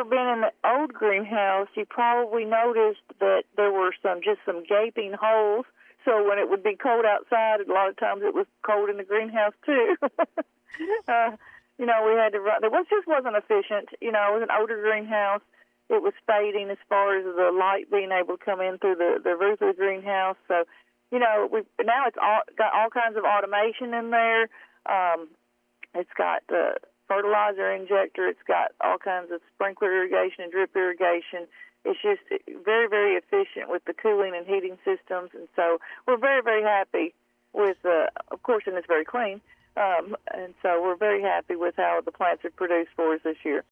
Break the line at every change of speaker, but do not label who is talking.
been in the old greenhouse, you probably noticed that there were some gaping holes. So when it would be cold outside, a lot of times it was cold in the greenhouse too. We had to run. Just wasn't efficient. It was an older greenhouse. It was fading as far as the light being able to come in through the roof of the greenhouse. So, now it's got all kinds of automation in there. It's got the fertilizer injector. It's got all kinds of sprinkler irrigation and drip irrigation. It's just very, very efficient with the cooling and heating systems. And so we're very, very happy with, of course, and it's very clean. And so we're very happy with how the plants have produced for us this year.